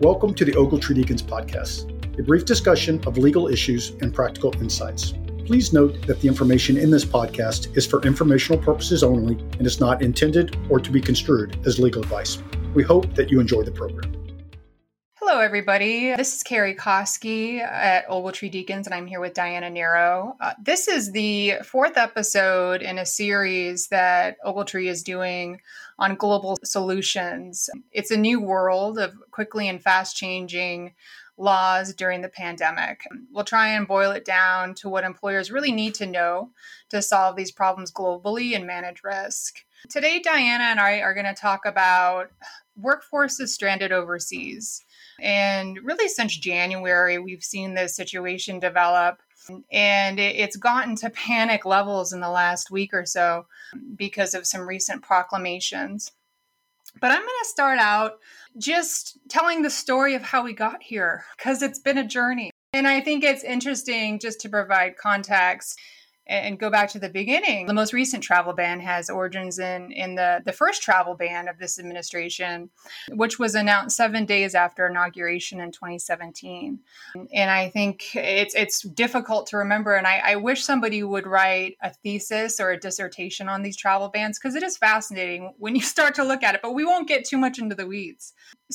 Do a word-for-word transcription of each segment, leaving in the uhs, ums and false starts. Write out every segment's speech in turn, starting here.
Welcome to the Ogletree Deakins podcast, a brief discussion of legal issues and practical insights. Please note that the information in this podcast is for informational purposes only and is not intended or to be construed as legal advice. We hope that you enjoy the program. Hello, everybody. This is Carrie Koski at Ogletree Deakins, and I'm here with Diana Nero. Uh, this is the fourth episode in a series that Ogletree is doing on global solutions. It's a new world of quickly and fast-changing laws during the pandemic. We'll try and boil it down to what employers really need to know to solve these problems globally and manage risk. Today, Diana and I are going to talk about workforces stranded overseas. And really since January, we've seen this situation develop, and it's gotten to panic levels in the last week or so because of some recent proclamations. But I'm going to start out just telling the story of how we got here, because it's been a journey. And I think it's interesting just to provide context and go back to the beginning. The most recent travel ban has origins in, in the, the first travel ban of this administration, which was announced seven days after inauguration in twenty seventeen. And I think it's it's difficult to remember. And I, I wish somebody would write a thesis or a dissertation on these travel bans, because it is fascinating when you start to look at it, but we won't get too much into the weeds.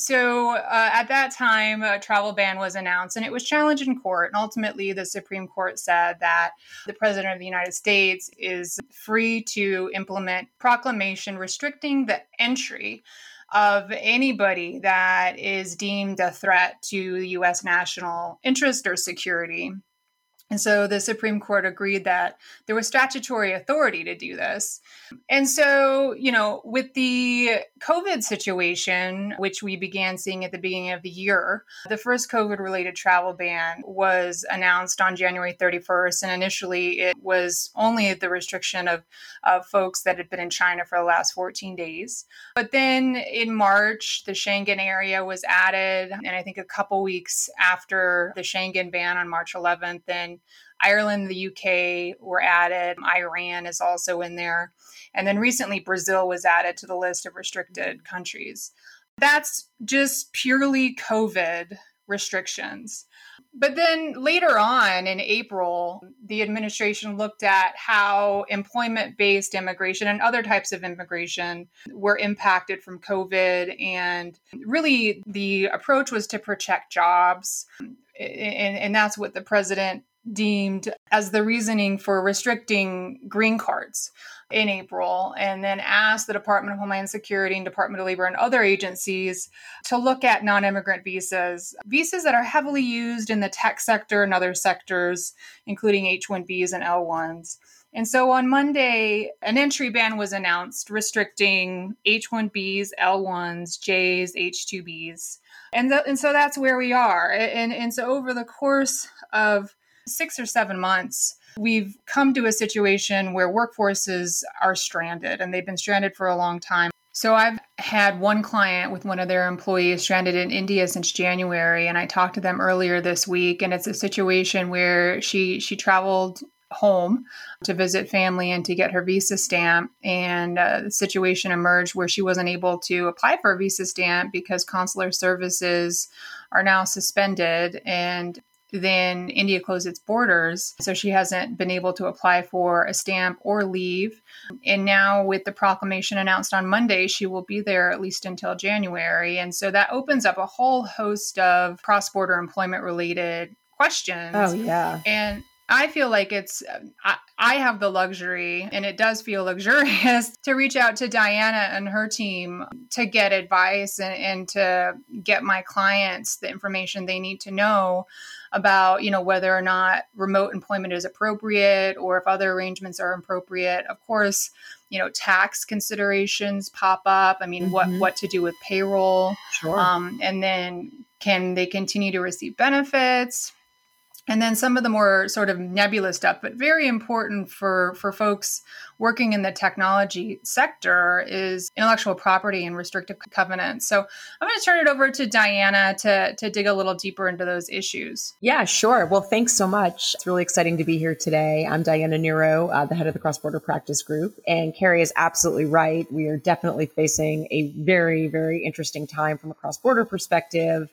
So uh, at that time, a travel ban was announced and it was challenged in court. And ultimately, the Supreme Court said that the president of the United States is free to implement proclamation restricting the entry of anybody that is deemed a threat to the U S national interest or security. And so the Supreme Court agreed that there was statutory authority to do this. And so, you know, with the COVID situation, which we began seeing at the beginning of the year, the first COVID-related travel ban was announced on January thirty-first. And initially, it was only the restriction of, of folks that had been in China for the last fourteen days. But then in March, the Schengen area was added. And I think a couple weeks after the Schengen ban on March eleventh, then Ireland and the U K were added. Iran is also in there. And then recently, Brazil was added to the list of restricted countries. That's just purely COVID restrictions. But then later on in April, the administration looked at how employment-based immigration and other types of immigration were impacted from COVID. And really, the approach was to protect jobs. And, and that's what the president deemed as the reasoning for restricting green cards in April, and then asked the Department of Homeland Security and Department of Labor and other agencies to look at non-immigrant visas, visas that are heavily used in the tech sector and other sectors, including H one Bs and L ones. And so on Monday, an entry ban was announced restricting H one Bs, L ones, Js, H two Bs. And, th- and so that's where we are. And, and so over the course of six or seven months, we've come to a situation where workforces are stranded, and they've been stranded for a long time. So I've had one client with one of their employees stranded in India since January, and I talked to them earlier this week, and it's a situation where she she traveled home to visit family and to get her visa stamp. And uh, the situation emerged where she wasn't able to apply for a visa stamp because consular services are now suspended, and then India closed its borders. So she hasn't been able to apply for a stamp or leave. And now with the proclamation announced on Monday, she will be there at least until January. And so that opens up a whole host of cross-border employment related questions. Oh, yeah. And I feel like it's, I, I have the luxury, and it does feel luxurious, to reach out to Diana and her team to get advice and, and to get my clients the information they need to know about, you know, whether or not remote employment is appropriate or if other arrangements are appropriate. Of course, you know, tax considerations pop up. I mean, mm-hmm. what, what to do with payroll. Sure. Um, and then can they continue to receive benefits? And then some of the more sort of nebulous stuff, but very important for, for folks working in the technology sector, is intellectual property and restrictive covenants. So I'm going to turn it over to Diana to, to dig a little deeper into those issues. Yeah, sure. Well, thanks so much. It's really exciting to be here today. I'm Diana Nero, uh, the head of the Cross-Border Practice Group. And Carrie is absolutely right. We are definitely facing a very, very interesting time from a cross-border perspective.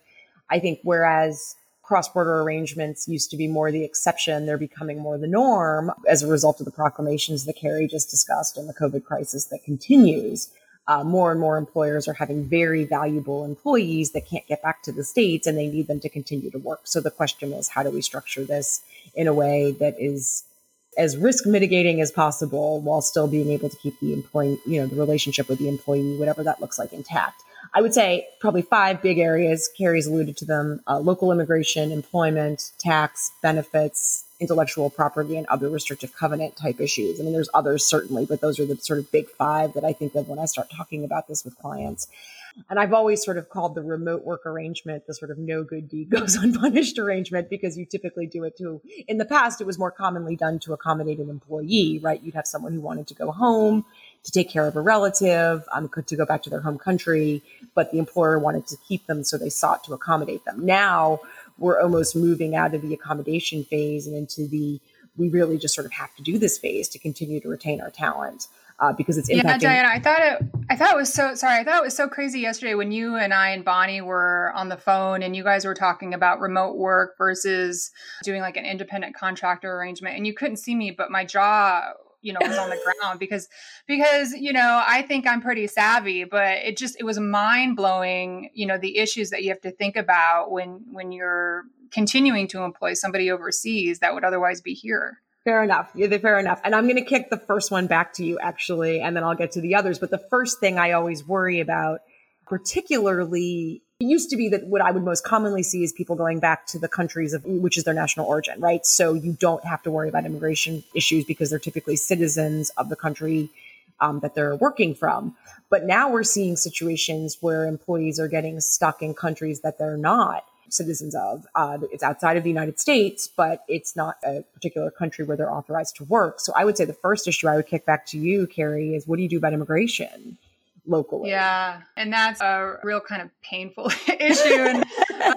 I think whereas cross-border arrangements used to be more the exception, they're becoming more the norm as a result of the proclamations that Carrie just discussed and the COVID crisis that continues. Uh, more and more employers are having very valuable employees that can't get back to the States and they need them to continue to work. So the question is, how do we structure this in a way that is as risk mitigating as possible while still being able to keep the employee, you know, the relationship with the employee, whatever that looks like, intact? I would say probably five big areas. Carrie's alluded to them: uh, local immigration, employment, tax, benefits, intellectual property, and other restrictive covenant type issues. I mean, there's others certainly, but those are the sort of big five that I think of when I start talking about this with clients. And I've always sort of called the remote work arrangement the sort of no good deed goes unpunished arrangement, because you typically do it to, in the past, it was more commonly done to accommodate an employee, right? You'd have someone who wanted to go home to take care of a relative, um, to go back to their home country, but the employer wanted to keep them, so they sought to accommodate them. Now we're almost moving out of the accommodation phase and into the, we really just sort of have to do this phase to continue to retain our talent. Uh, because it's impacting. Yeah, Diana, I thought it. I thought it was so. Sorry, I thought it was so crazy yesterday when you and I and Bonnie were on the phone, and you guys were talking about remote work versus doing like an independent contractor arrangement, and you couldn't see me, but my jaw, you know, was on the ground because because you know I think I'm pretty savvy, but it just it was mind blowing. You know, the issues that you have to think about when when you're continuing to employ somebody overseas that would otherwise be here. Fair enough. Yeah, fair enough. And I'm going to kick the first one back to you, actually, and then I'll get to the others. But the first thing I always worry about, particularly, it used to be that what I would most commonly see is people going back to the countries of which is their national origin, right? So you don't have to worry about immigration issues because they're typically citizens of the country um, that they're working from. But now we're seeing situations where employees are getting stuck in countries that they're not citizens of. Uh, it's outside of the United States, but it's not a particular country where they're authorized to work. So I would say the first issue I would kick back to you, Carrie, is what do you do about immigration locally? Yeah, and that's a real kind of painful issue. And uh,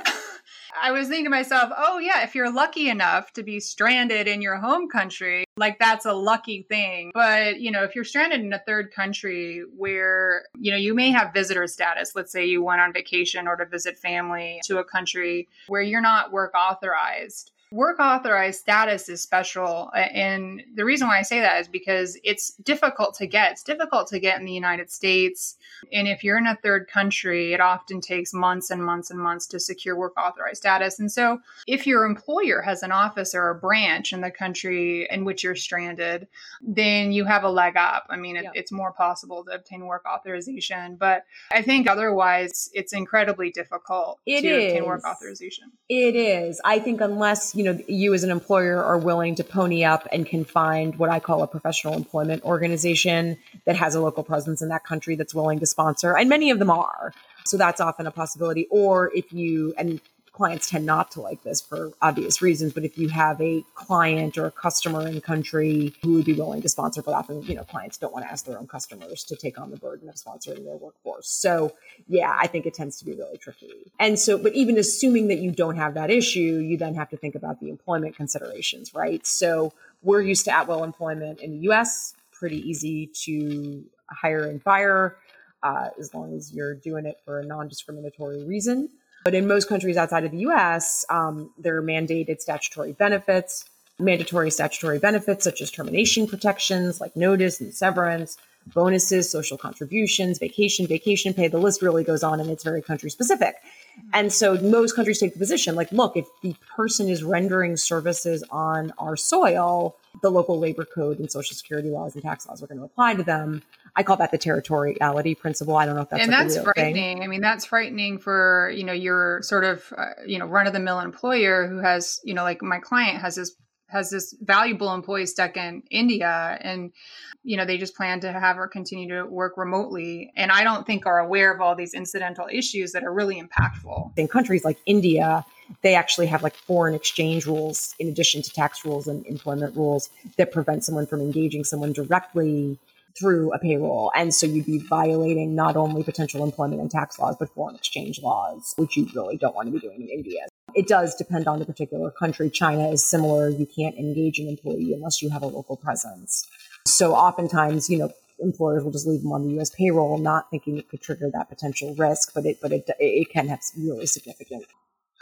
I was thinking to myself, oh yeah, if you're lucky enough to be stranded in your home country, like that's a lucky thing. But, you know, if you're stranded in a third country where, you know, you may have visitor status, let's say you went on vacation or to visit family to a country where you're not work authorized. Work authorized status is special. And the reason why I say that is because it's difficult to get. It's difficult to get in the United States. And if you're in a third country, it often takes months and months and months to secure work authorized status. And so if your employer has an office or a branch in the country in which you're stranded, then you have a leg up. I mean, it, yeah. it's more possible to obtain work authorization. But I think otherwise, it's incredibly difficult it to is. obtain work authorization. It is. I think unless, you know, you as an employer are willing to pony up and can find what I call a professional employment organization that has a local presence in that country that's willing to sponsor, and many of them are. So that's often a possibility. Or if you, and clients tend not to like this for obvious reasons, but if you have a client or a customer in country who would be willing to sponsor, but often, you know, clients don't want to ask their own customers to take on the burden of sponsoring their workforce. So yeah, I think it tends to be really tricky. And so, but even assuming that you don't have that issue, you then have to think about the employment considerations, right? So we're used to at-will employment in the U S, pretty easy to hire and fire, uh, as long as you're doing it for a non-discriminatory reason. But in most countries outside of the U S, um, there are mandated statutory benefits, mandatory statutory benefits such as termination protections like notice and severance, bonuses, social contributions, vacation, vacation pay. The list really goes on, and it's very country specific. And so most countries take the position like, look, if the person is rendering services on our soil, the local labor code and social security laws and tax laws are going to apply to them. I call that the territoriality principle. I don't know if that's and like that's a real frightening. thing. I mean, that's frightening for, you know, your sort of, uh, you know, run of the mill employer who has, you know, like my client has this has this valuable employee stuck in India, and, you know, they just plan to have her continue to work remotely. And I don't think are aware of all these incidental issues that are really impactful. In countries like India, they actually have like foreign exchange rules in addition to tax rules and employment rules that prevent someone from engaging someone directly through a payroll. And so you'd be violating not only potential employment and tax laws, but foreign exchange laws, which you really don't want to be doing in India. It does depend on the particular country. China is similar. You can't engage an employee unless you have a local presence. So oftentimes, you know, employers will just leave them on the U S payroll, not thinking it could trigger that potential risk, but it, but it, it can have really significant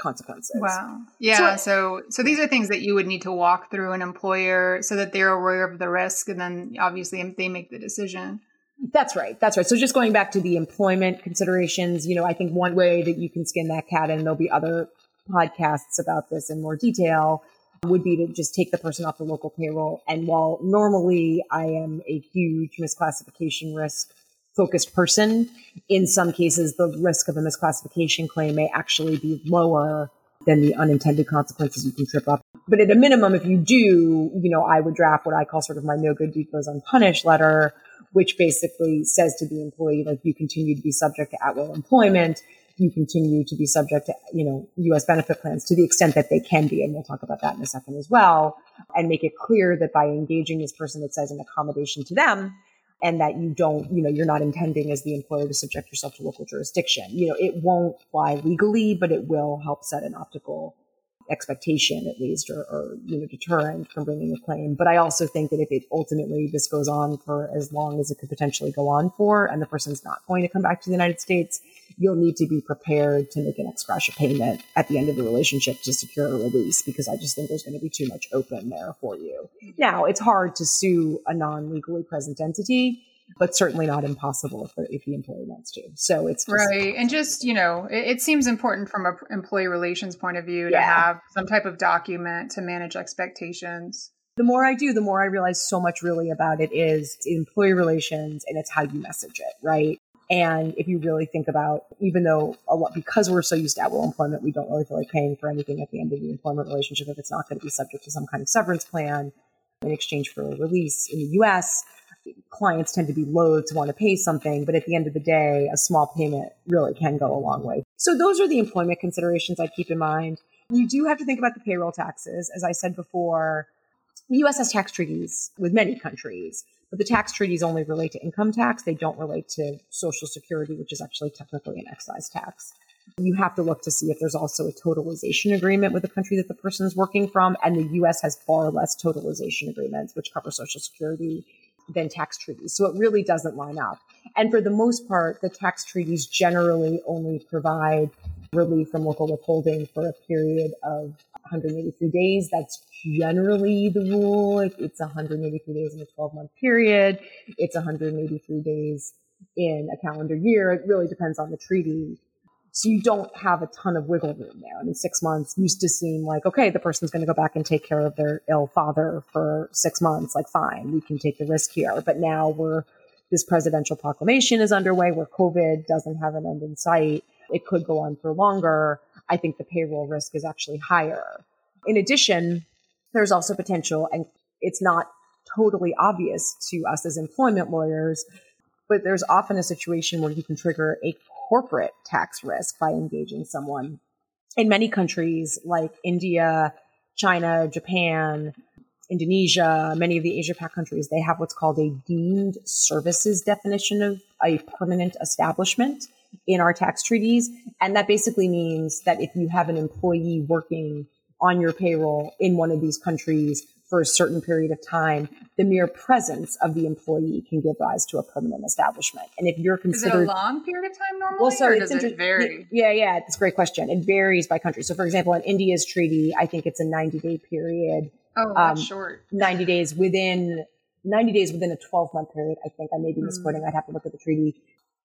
consequences. Wow. Yeah. So, so, so these are things that you would need to walk through an employer so that they're aware of the risk. And then obviously they make the decision. That's right. That's right. So just going back to the employment considerations, you know, I think one way that you can skin that cat, and there'll be other podcasts about this in more detail, would be to just take the person off the local payroll. And while normally I am a huge misclassification risk focused person, in some cases, the risk of a misclassification claim may actually be lower than the unintended consequences you can trip up. But at a minimum, if you do, you know, I would draft what I call sort of my no good deed goes unpunished letter, which basically says to the employee, like, you continue to be subject to at-will employment, you continue to be subject to, you know, U S benefit plans to the extent that they can be. And we'll talk about that in a second as well, and make it clear that by engaging this person, it says an accommodation to them, and that you don't, you know, you're not intending as the employer to subject yourself to local jurisdiction. You know, it won't fly legally, but it will help set an optical expectation, at least, or, or, you know, deterrent from bringing a claim. But I also think that if it ultimately this goes on for as long as it could potentially go on for, and the person's not going to come back to the United States, you'll need to be prepared to make an ex gratia payment at the end of the relationship to secure a release, because I just think there's going to be too much open there for you. Now, it's hard to sue a non-legally present entity, but certainly not impossible if the, if the employee wants to. So it's just, right. And just, you know, it, it seems important from an employee relations point of view to Yeah. have some type of document to manage expectations. The more I do, the more I realize so much really about it is employee relations, and it's how you message it, right? And if you really think about, even though a lot, because we're so used to at-will employment, we don't really feel like paying for anything at the end of the employment relationship if it's not going to be subject to some kind of severance plan in exchange for a release in the U S. Clients tend to be loath to want to pay something, but at the end of the day, a small payment really can go a long way. So those are the employment considerations I keep in mind. You do have to think about the payroll taxes. As I said before, the U S has tax treaties with many countries, but the tax treaties only relate to income tax. They don't relate to Social Security, which is actually technically an excise tax. You have to look to see if there's also a totalization agreement with the country that the person is working from. And the U S has far less totalization agreements, which cover Social Security, than tax treaties. So it really doesn't line up. And for the most part, the tax treaties generally only provide relief from local withholding for a period of one hundred eighty-three days. That's generally the rule. It's one hundred eighty-three days in a twelve-month period. It's one hundred eighty-three days in a calendar year. It really depends on the treaty. So you don't have a ton of wiggle room there. I mean, six months used to seem like, okay, the person's going to go back and take care of their ill father for six months. Like, fine, we can take the risk here. But now we're, this presidential proclamation is underway where COVID doesn't have an end in sight. It could go on for longer. I think the payroll risk is actually higher. In addition, there's also potential, and it's not totally obvious to us as employment lawyers, but there's often a situation where you can trigger a corporate tax risk by engaging someone. In many countries like India, China, Japan, Indonesia, many of the Asia Pac countries, they have what's called a deemed services definition of a permanent establishment in our tax treaties. And that basically means that if you have an employee working on your payroll in one of these countries for a certain period of time, the mere presence of the employee can give rise to a permanent establishment. And if you're considered... Is it a long period of time normally, well, so or it's does it vary? Yeah, yeah, it's a great question. It varies by country. So for example, in India's treaty, I think it's a ninety-day period. Oh, that's um, short. ninety days within ninety days within a twelve-month period, I think. I may be Mm. misquoting. I'd have to look at the treaty.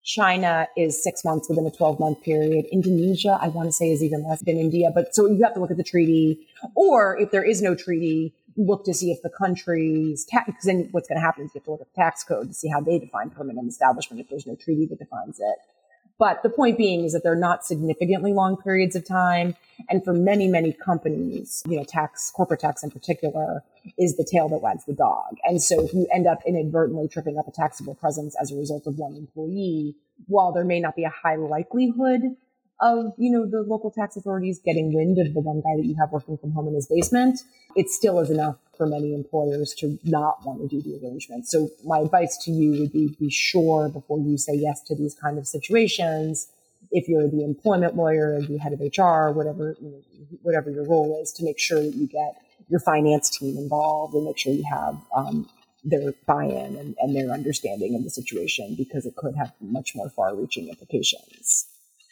China is six months within a twelve-month period. Indonesia, I want to say, is even less than India. But so you have to look at the treaty. Or if there is no treaty, look to see if the country's tax, because then what's going to happen is you have to look at the tax code to see how they define permanent establishment if there's no treaty that defines it. But the point being is that they're not significantly long periods of time. And for many, many companies, you know, tax, corporate tax in particular, is the tail that wags the dog. And so if you end up inadvertently tripping up a taxable presence as a result of one employee, while there may not be a high likelihood of, you know, the local tax authorities getting wind of the one guy that you have working from home in his basement, it still is enough for many employers to not want to do the arrangement. So my advice to you would be, be sure before you say yes to these kind of situations, if you're the employment lawyer, the head of H R, whatever, you know, whatever your role is, to make sure that you get your finance team involved and make sure you have um, their buy-in and, and their understanding of the situation, because it could have much more far-reaching implications.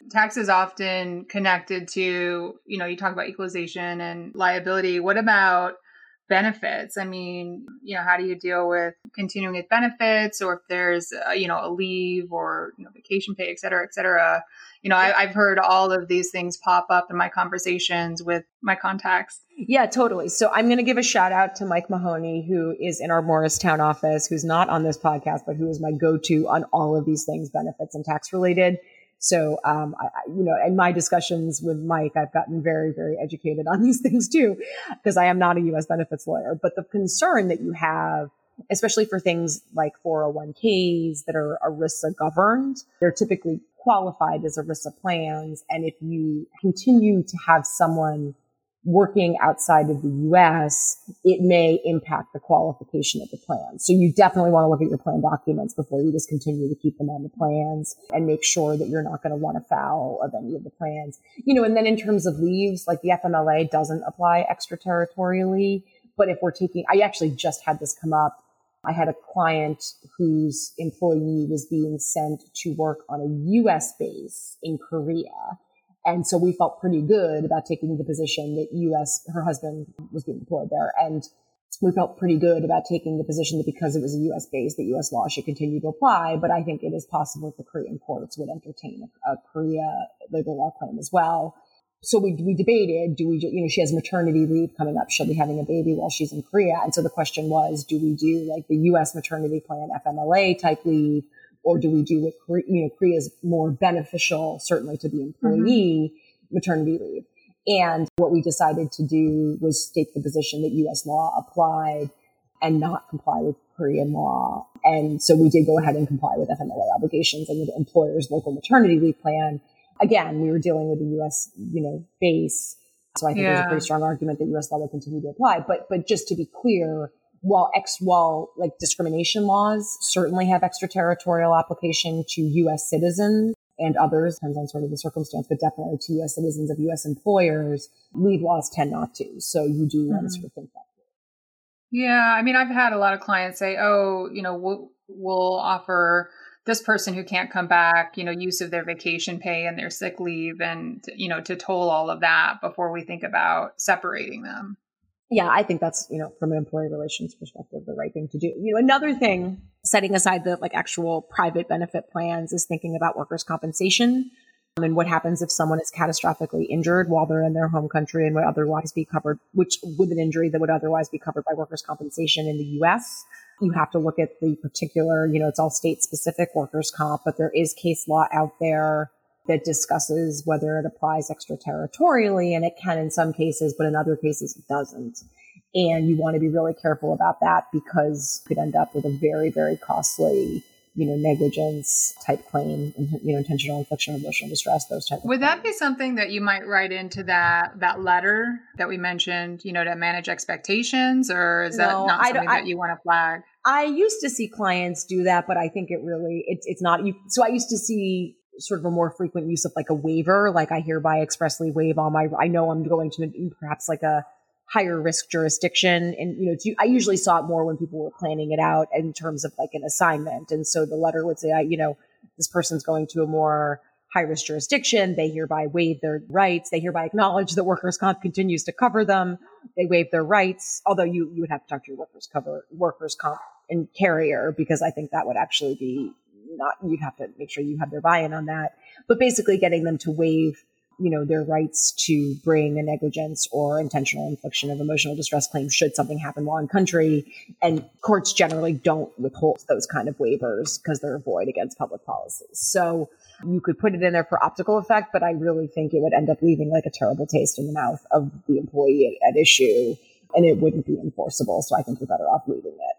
tax is often connected to, you know, you talk about equalization and liability. What about benefits? I mean, you know, how do you deal with continuing with benefits, or if there's, uh, you know, a leave or, you know, vacation pay, et cetera, et cetera. You know, I, I've heard all of these things pop up in my conversations with my contacts. Yeah, totally. So I'm going to give a shout out to Mike Mahoney, who is in our Morristown office, who's not on this podcast, but who is my go-to on all of these things, benefits and tax related. So, um, I, you know, in my discussions with Mike, I've gotten very, very educated on these things too, because I am not a U S benefits lawyer. But the concern that you have, especially for things like four oh one k's that are ERISA governed, they're typically qualified as ERISA plans. And if you continue to have someone working outside of the U S, it may impact the qualification of the plan. So you definitely want to look at your plan documents before you just continue to keep them on the plans, and make sure that you're not going to run afoul of any of the plans. You know, and then in terms of leaves, like the F M L A doesn't apply extraterritorially. But if we're taking, I actually just had this come up. I had a client whose employee was being sent to work on a U S base in Korea. And so we felt pretty good about taking the position that U S, her husband was being deployed there. And we felt pretty good about taking the position that because it was a U S base, that U S law should continue to apply. But I think it is possible that the Korean courts would entertain a, a Korea labor law claim as well. So we, we debated, do we, you know, she has maternity leave coming up. She'll be having a baby while she's in Korea. And so the question was, do we do like the U S maternity plan, F M L A type leave? Or do we do what, you know, Korea is more beneficial, certainly to the employee, mm-hmm. maternity leave. And what we decided to do was take the position that U S law applied and not comply with Korean law. And so we did go ahead and comply with F M L A obligations and the employer's local maternity leave plan. Again, we were dealing with a U S, you know, base. So I think yeah. there's a pretty strong argument that U S law will continue to apply. But, but just to be clear, While ex, while like discrimination laws certainly have extraterritorial application to U S citizens and others, depends on sort of the circumstance, but definitely to U S citizens of U S employers, leave laws tend not to. So you do want to sort of think that through. Yeah. I mean, I've had a lot of clients say, oh, you know, we'll, we'll offer this person who can't come back, you know, use of their vacation pay and their sick leave, and, you know, to toll all of that before we think about separating them. Yeah, I think that's, you know, from an employee relations perspective, the right thing to do. You know, another thing, setting aside the like actual private benefit plans, is thinking about workers' compensation and what happens if someone is catastrophically injured while they're in their home country and would otherwise be covered, which with an injury that would otherwise be covered by workers' compensation in the U S. You have to look at the particular, you know, it's all state specific workers' comp, but there is case law out there that discusses whether it applies extraterritorially, and it can in some cases, but in other cases it doesn't. And you want to be really careful about that, because you could end up with a very, very costly, you know, negligence type claim, you know, intentional infliction of emotional distress, those types of Would claims. that be something that you might write into that that letter that we mentioned, you know, to manage expectations, or is that no, not something I, that you want to flag? I used to see clients do that, but I think it really, it's it's not, you, so I used to see sort of a more frequent use of like a waiver, like I hereby expressly waive all my, I know I'm going to perhaps like a higher risk jurisdiction. And, you know, it's, I usually saw it more when people were planning it out in terms of like an assignment. And so the letter would say, I, you know, this person's going to a more high risk jurisdiction. They hereby waive their rights. They hereby acknowledge that workers' comp continues to cover them. They waive their rights. Although you, you would have to talk to your workers' cover, workers' comp and carrier, because I think that would actually be not, you'd have to make sure you have their buy-in on that, but basically getting them to waive, you know, their rights to bring a negligence or intentional infliction of emotional distress claim should something happen while in country. And courts generally don't withhold those kind of waivers because they're a void against public policies. So you could put it in there for optical effect, but I really think it would end up leaving like a terrible taste in the mouth of the employee at, at issue, and it wouldn't be enforceable. So I think you're better off leaving it.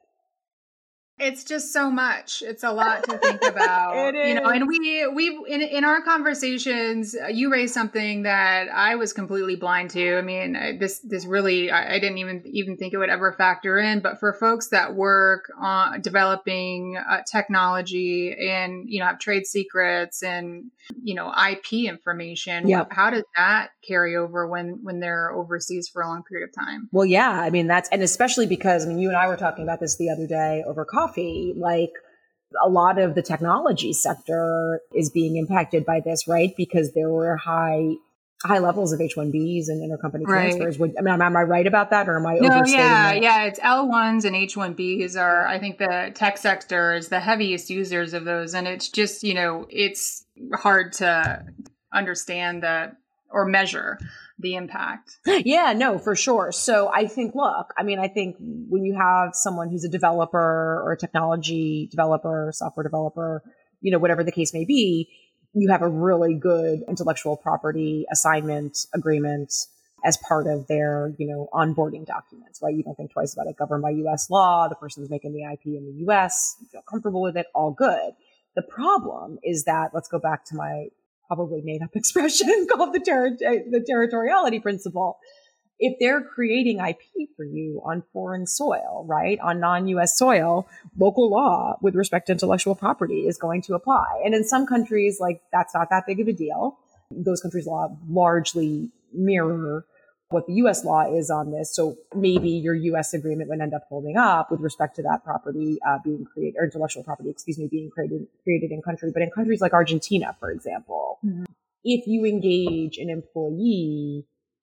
It's just so much. It's a lot to think about. It is. You know, and we we in in our conversations, you raised something that I was completely blind to. I mean, this this really I, I didn't even even think it would ever factor in. But for folks that work on developing uh, technology and, you know, have trade secrets and, you know, I P information, yep. how does that carry over when when they're overseas for a long period of time? Well, yeah, I mean, that's, and especially because, I mean, you and I were talking about this the other day over coffee. Like, a lot of the technology sector is being impacted by this, right? Because there were high high levels of H one Bs and intercompany Right. transfers. Would, I mean, am I right about that, or am I No, overstating yeah, it? yeah. It's L ones and H one Bs are, I think the tech sector is the heaviest users of those. And it's just, you know, it's hard to understand the or measure the impact. Yeah, no, for sure. So I think, look, I mean, I think when you have someone who's a developer or a technology developer, software developer, you know, whatever the case may be, you have a really good intellectual property assignment agreement as part of their, you know, onboarding documents, right? You don't think twice about it, governed by U S law, the person's making the I P in the U S, you feel comfortable with it, all good. The problem is that, let's go back to my probably made up expression called the, ter- the territoriality principle. If they're creating I P for you on foreign soil, right, on non-U S soil, local law with respect to intellectual property is going to apply. And in some countries, like, that's not that big of a deal. Those countries' law largely mirror what the U S law is on this. So maybe your U S agreement would end up holding up with respect to that property uh, being created, or intellectual property, excuse me, being created created in country. But in countries like Argentina, for example, mm-hmm. if you engage an employee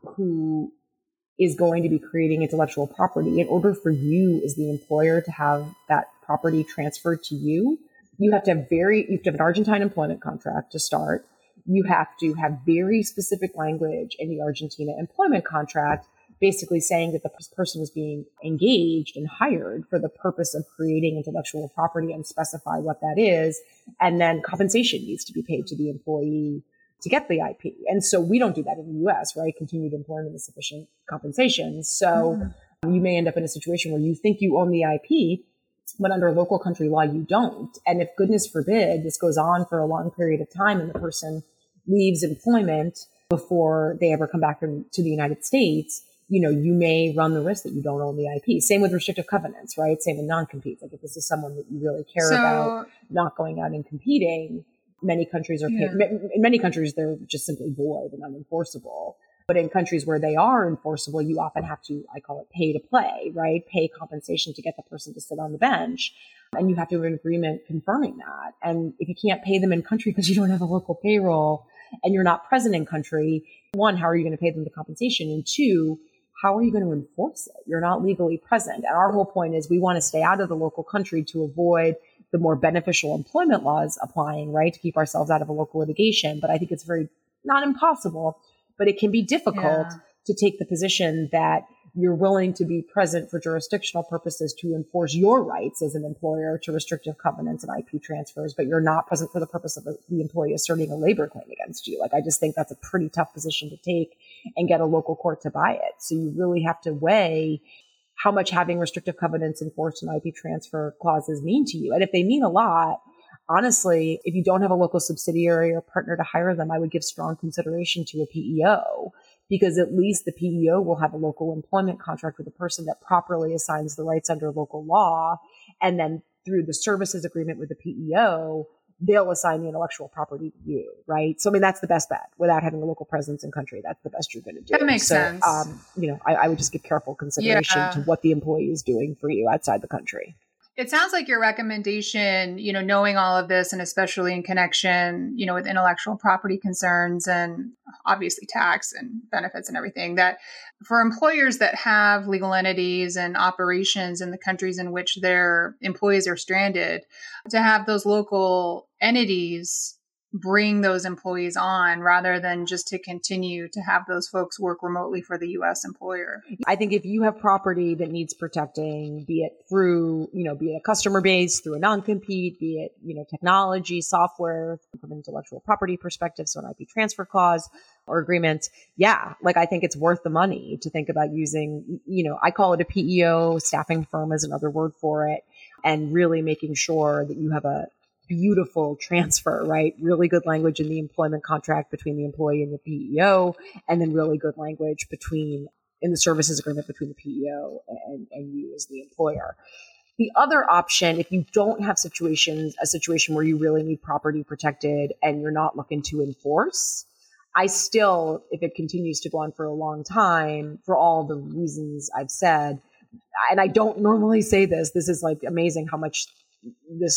who is going to be creating intellectual property, in order for you as the employer to have that property transferred to you, you have to have very, you have to have an Argentine employment contract to start. You have to have very specific language in the Argentina employment contract, basically saying that the person is being engaged and hired for the purpose of creating intellectual property, and specify what that is. And then compensation needs to be paid to the employee to get the I P. And so we don't do that in the U S, right? Continued employment is sufficient compensation. So mm-hmm. you may end up in a situation where you think you own the I P, but under local country law, you don't. And if, goodness forbid, this goes on for a long period of time and the person leaves employment before they ever come back from, to the United States, you know, you may run the risk that you don't own the I P. Same with restrictive covenants, right? Same with non-competes. Like, if this is someone that you really care so, about not going out and competing, many countries are, yeah. paid, in many countries, they're just simply void and unenforceable. But in countries where they are enforceable, you often have to, I call it pay to play, right? Pay compensation to get the person to sit on the bench. And you have to have an agreement confirming that. And if you can't pay them in country because you don't have a local payroll and you're not present in country, one, how are you going to pay them the compensation? And two, how are you going to enforce it? You're not legally present. And our whole point is we want to stay out of the local country to avoid the more beneficial employment laws applying, right? To keep ourselves out of a local litigation. But I think it's very, not impossible, but it can be difficult yeah. to take the position that you're willing to be present for jurisdictional purposes to enforce your rights as an employer to restrictive covenants and I P transfers, but you're not present for the purpose of the employee asserting a labor claim against you. Like, I just think that's a pretty tough position to take and get a local court to buy it. So you really have to weigh how much having restrictive covenants enforced and I P transfer clauses mean to you. And if they mean a lot, honestly, if you don't have a local subsidiary or partner to hire them, I would give strong consideration to a P E O, because at least the P E O will have a local employment contract with a person that properly assigns the rights under local law. And then through the services agreement with the P E O, they'll assign the intellectual property to you, right? So, I mean, that's the best bet. Without having a local presence in country, that's the best you're going to do. That makes so, sense. Um, you know, I, I would just give careful consideration yeah. to what the employee is doing for you outside the country. It sounds like your recommendation, you know, knowing all of this, and especially in connection, you know, with intellectual property concerns and obviously tax and benefits and everything, that for employers that have legal entities and operations in the countries in which their employees are stranded, to have those local entities bring those employees on rather than just to continue to have those folks work remotely for the U S employer. I think if you have property that needs protecting, be it through, you know, be it a customer base, through a non-compete, be it, you know, technology, software, from an intellectual property perspective, so an I P transfer clause or agreement, yeah, like, I think it's worth the money to think about using, you know, I call it a P E O, staffing firm is another word for it, and really making sure that you have a beautiful transfer, right? Really good language in the employment contract between the employee and the P E O, and then really good language between in the services agreement between the P E O and, and you as the employer. The other option, if you don't have situations, a situation where you really need property protected and you're not looking to enforce, I still, if it continues to go on for a long time, for all the reasons I've said, and I don't normally say this, this is like amazing how much this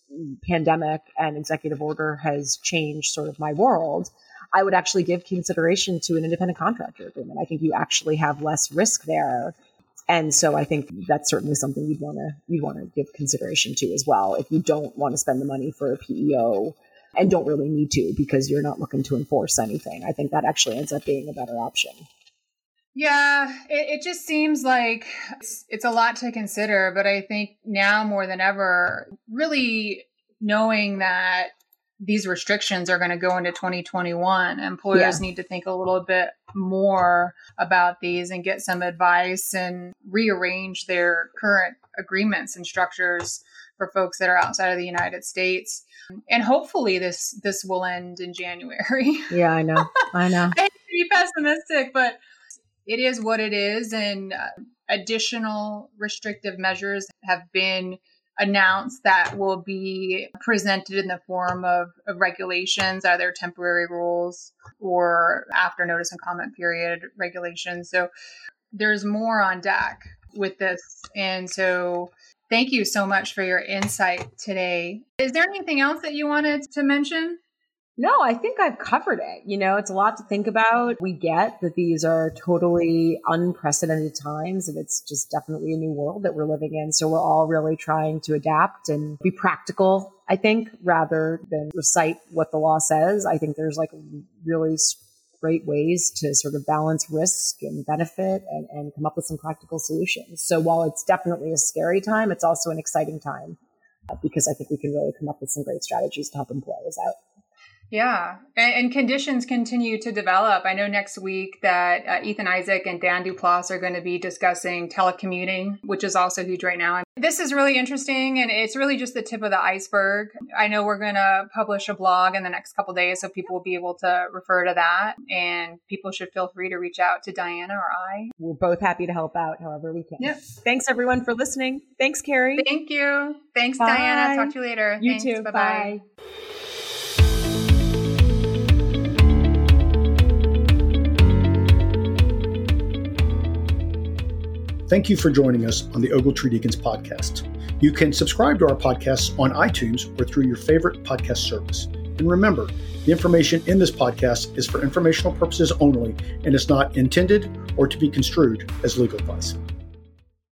pandemic and executive order has changed sort of my world, I would actually give consideration to an independent contractor agreement. I think you actually have less risk there. And so I think that's certainly something you'd want to you'd want to give consideration to as well if you don't want to spend the money for a P E O and don't really need to because you're not looking to enforce anything. I think that actually ends up being a better option. Yeah, it, it just seems like it's, it's a lot to consider, but I think now more than ever, really knowing that these restrictions are going to go into twenty twenty-one, employers yeah. need to think a little bit more about these and get some advice and rearrange their current agreements and structures for folks that are outside of the United States. And hopefully this this will end in January. Yeah, I know. I know. I hate to be pessimistic, but it is what it is. And uh, additional restrictive measures have been announced that will be presented in the form of, of regulations, either temporary rules or after notice and comment period regulations. So there's more on deck with this. And so thank you so much for your insight today. Is there anything else that you wanted to mention? No, I think I've covered it. You know, it's a lot to think about. We get that these are totally unprecedented times and it's just definitely a new world that we're living in. So we're all really trying to adapt and be practical, I think, rather than recite what the law says. I think there's like really great ways to sort of balance risk and benefit and, and come up with some practical solutions. So while it's definitely a scary time, it's also an exciting time because I think we can really come up with some great strategies to help employers out. Yeah. And, and conditions continue to develop. I know next week that uh, Ethan Isaac and Dan Duplass are going to be discussing telecommuting, which is also huge right now. This is really interesting, and it's really just the tip of the iceberg. I know we're going to publish a blog in the next couple of days, so people will be able to refer to that, and people should feel free to reach out to Diana or I. We're both happy to help out however we can. Yep. Thanks, everyone, for listening. Thanks, Carrie. Thank you. Thanks, Bye. Diana. Talk to you later. You Thanks. too. Bye-bye. Bye. Thank you for joining us on the Ogletree Deacons podcast. You can subscribe to our podcasts on iTunes or through your favorite podcast service. And remember, the information in this podcast is for informational purposes only and is not intended or to be construed as legal advice.